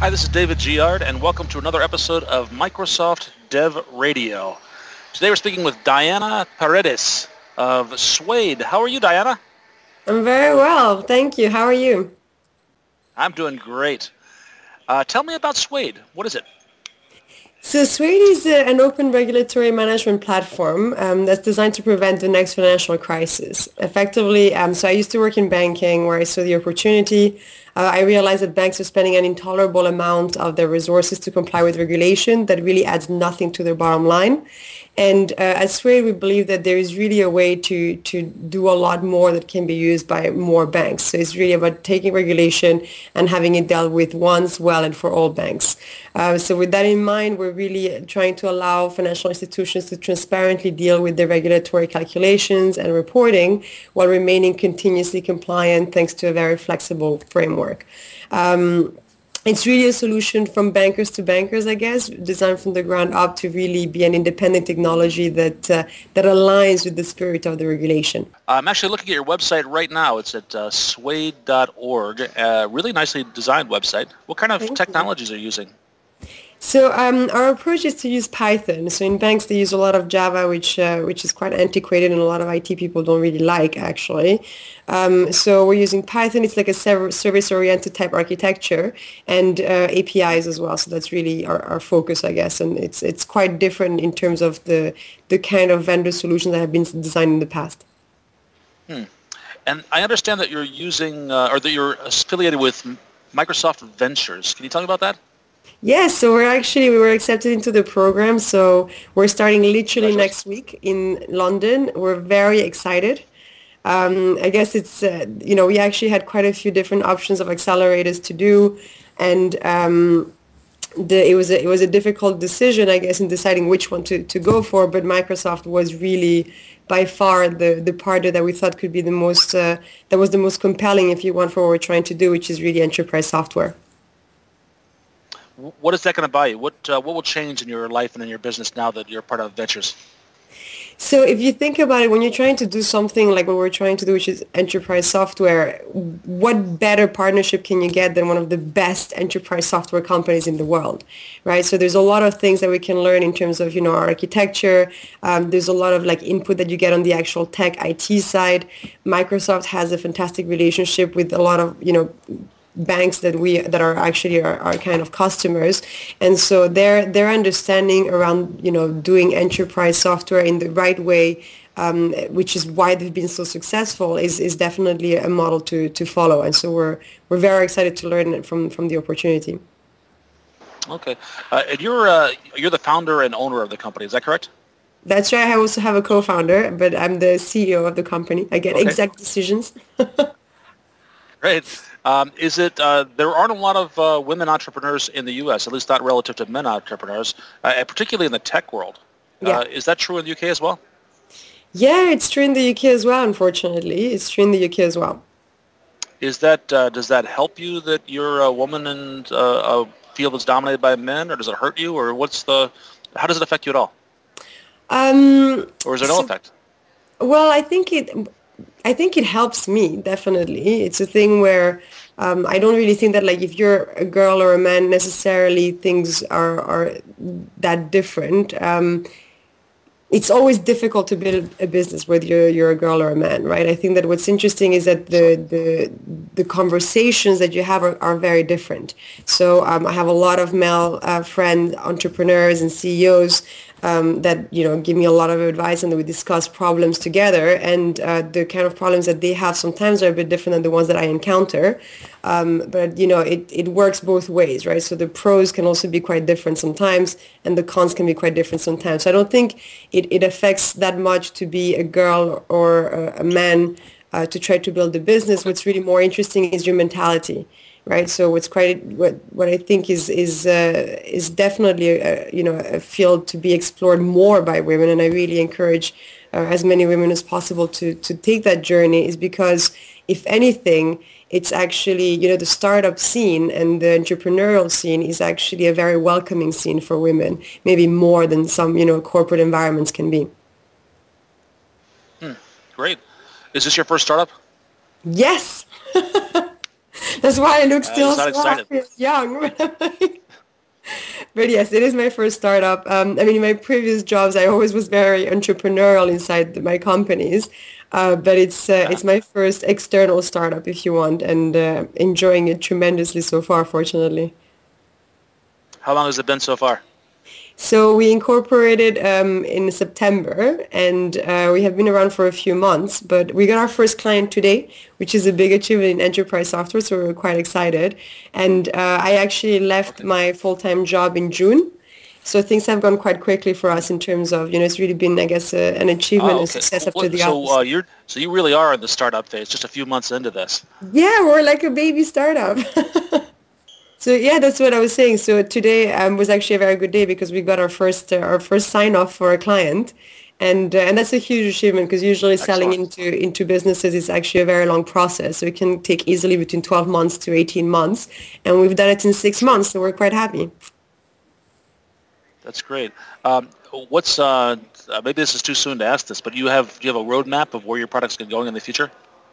Hi, this is David Giard, and welcome to another episode of Microsoft Dev Radio. Today we're speaking with Diana Paredes of Suede. How are you, Diana? I'm very well, thank you. How are you? I'm doing great. Tell me about Suede. What is it? So Suede is an open regulatory management platform that's designed to prevent the next financial crisis. Effectively, so I used to work in banking where I saw the opportunity. I realized that banks are spending an intolerable amount of their resources to comply with regulation that really adds nothing to their bottom line. And at Suede, we believe that there is really a way to do a lot more that can be used by more banks. So it's really about taking regulation and having it dealt with once, well, and for all banks. So with that in mind, we're really trying to allow financial institutions to transparently deal with their regulatory calculations and reporting while remaining continuously compliant thanks to a very flexible framework. It's really a solution from bankers to bankers, I guess, designed from the ground up to really be an independent technology that aligns with the spirit of the regulation. I'm actually looking at your website right now. It's at suede.org. Really nicely designed website. What kind of Thank you. technologies are you using? So our approach is to use Python. So in banks, they use a lot of Java, which is quite antiquated and a lot of IT people don't really like, actually. So we're using Python. It's like a service-oriented type architecture and APIs as well. So that's really our focus, I guess. And it's quite different in terms of the kind of vendor solutions that have been designed in the past. And I understand that you're using, or that you're affiliated with Microsoft Ventures. Can you tell me about that? Yes, so we were accepted into the program. So we're starting literally Congratulations. next week in London. We're very excited. I guess we actually had quite a few different options of accelerators to do, and it was a difficult decision, I guess, in deciding which one to go for. But Microsoft was really by far the partner that we thought could be that was the most compelling, if you want, for what we're trying to do, which is really enterprise software. What is that going to buy you? What will change in your life and in your business now that you're part of Ventures? So if you think about it, when you're trying to do something like what we're trying to do, which is enterprise software, what better partnership can you get than one of the best enterprise software companies in the world, right? So there's a lot of things that we can learn in terms of, our architecture. There's a lot of like input that you get on the actual tech IT side. Microsoft has a fantastic relationship with a lot of, banks that are actually our kind of customers, and so their understanding around doing enterprise software in the right way, which is why they've been so successful, is definitely a model to follow, and so we're very excited to learn from the opportunity. Okay. And you're the founder and owner of the company. Is that correct? That's right. I also have a co-founder, but I'm the CEO of the company. I get Okay. exact decisions. Great. Is it there aren't a lot of women entrepreneurs in the U.S., at least not relative to men entrepreneurs, particularly in the tech world. Yeah. Is that true in the U.K. as well? Yeah, it's true in the UK as well, unfortunately. It's true in the UK as well. Is that does that help you that you're a woman in a field that's dominated by men, or does it hurt you, or how does it affect you at all, Um, or is there no so effect? Well, I think it helps me, definitely. It's a thing where I don't really think that like if you're a girl or a man necessarily things are that different. It's always difficult to build a business whether you're a girl or a man, right? I think that what's interesting is that the conversations that you have are very different. So I have a lot of male friend entrepreneurs and CEOs that give me a lot of advice, and we discuss problems together. And the kind of problems that they have sometimes are a bit different than the ones that I encounter. But it works both ways, right? So the pros can also be quite different sometimes, and the cons can be quite different sometimes. So I don't think it affects that much to be a girl or a man to try to build a business. Okay. What's really more interesting is your mentality, right? So what I think is definitely a field to be explored more by women, and I really encourage as many women as possible to take that journey, is because if anything, it's actually the startup scene and the entrepreneurial scene is actually a very welcoming scene for women, maybe more than some corporate environments can be. Great. Is this your first startup? Yes. That's why I look You still sound so excited. happy and young. But yes, it is my first startup. I mean, in my previous jobs, I always was very entrepreneurial inside my companies. But Yeah. it's my first external startup, if you want, and enjoying it tremendously so far, fortunately. How long has it been so far? So we incorporated in September, and we have been around for a few months. But we got our first client today, which is a big achievement in enterprise software. So we're quite excited. And I actually left Okay. my full-time job in June. So things have gone quite quickly for us in terms of, it's really been, I guess, an achievement Oh, and okay. success up to the So office. you really are in the startup phase, just a few months into this. Yeah, we're like a baby startup. So yeah, that's what I was saying. So today was actually a very good day because we got our first sign off for a client, and that's a huge achievement because usually selling Excellent. into businesses is actually a very long process. So it can take easily between 12 months to 18 months, and we've done it in six Sure. months. So we're quite happy. That's great. Um, what's maybe this is too soon to ask this, but do you have a roadmap of where your products can going in the future?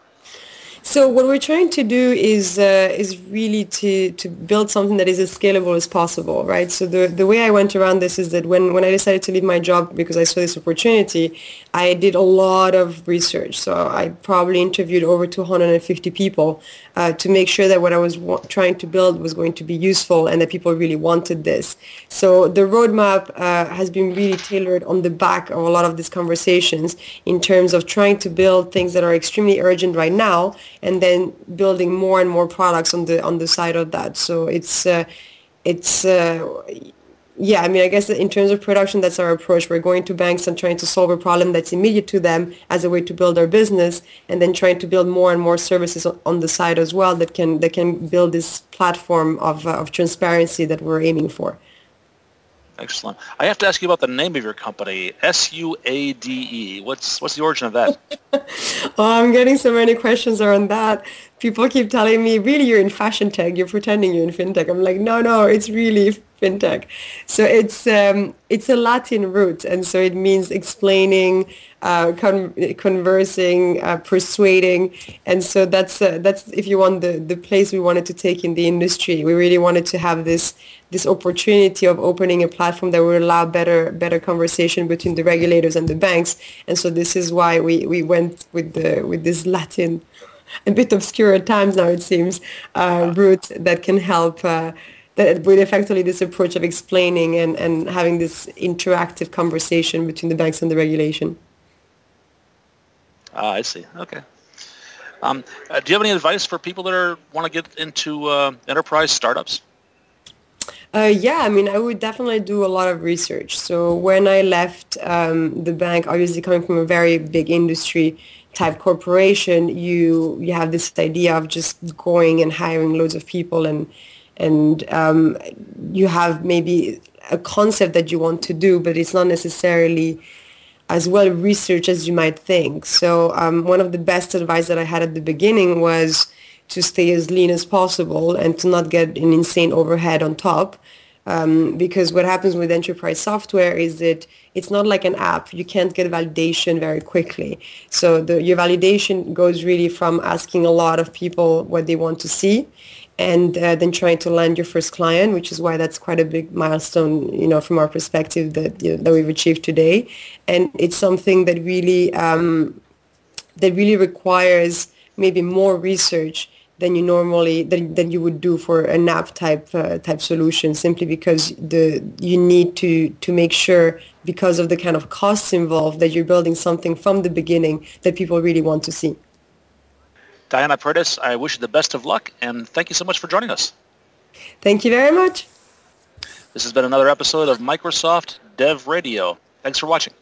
So what we're trying to do is really to build something that is as scalable as possible, right? So the way I went around this is that when I decided to leave my job because I saw this opportunity, I did a lot of research. So I probably interviewed over 250 people to make sure that what I was trying to build was going to be useful and that people really wanted this. So the roadmap has been really tailored on the back of a lot of these conversations in terms of trying to build things that are extremely urgent right now and then building more and more products on the side of that. So it's yeah, I mean, I guess in terms of production, that's our approach. We're going to banks and trying to solve a problem that's immediate to them as a way to build our business, and then trying to build more and more services on the side as well that can build this platform of transparency that we're aiming for. Excellent. I have to ask you about the name of your company, SUADE. What's the origin of that? Oh, I'm getting so many questions around that. People keep telling me, really, you're in fashion tech. You're pretending you're in fintech. I'm like, no, no, it's really fintech. So it's a Latin root, and so it means explaining, conversing, persuading, and so that's if you want the place we wanted to take in the industry. We really wanted to have this opportunity of opening a platform that would allow better conversation between the regulators and the banks. And so this is why we went with this Latin, a bit obscure at times now it seems, Uh, route that can help that with effectively this approach of explaining and having this interactive conversation between the banks and the regulation. I see. Okay. Do you have any advice for people that want to get into enterprise startups? Yeah, I mean, I would definitely do a lot of research. So when I left the bank, obviously coming from a very big industry type corporation, you have this idea of just going and hiring loads of people, and you have maybe a concept that you want to do, but it's not necessarily as well researched as you might think. So one of the best advice that I had at the beginning was to stay as lean as possible and to not get an insane overhead on top. Because what happens with enterprise software is that it's not like an app. You can't get validation very quickly. So your validation goes really from asking a lot of people what they want to see and then trying to land your first client, which is why that's quite a big milestone, from our perspective that we've achieved today. And it's something that really requires maybe more research than you would do for an app type solution, simply because you need to make sure, because of the kind of costs involved, that you're building something from the beginning that people really want to see. Diana Paredes, I wish you the best of luck, and thank you so much for joining us. Thank you very much. This has been another episode of Microsoft Dev Radio. Thanks for watching.